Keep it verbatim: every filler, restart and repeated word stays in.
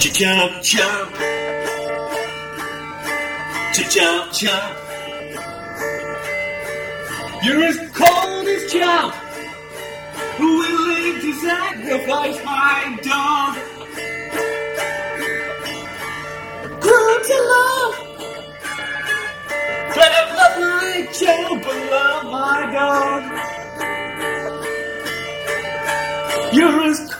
Chomp chomp. Chomp chomp. You're as cold as Chomp, willing to sacrifice my dog. Grow to love, but I love my Chomp, I love my dog. You're as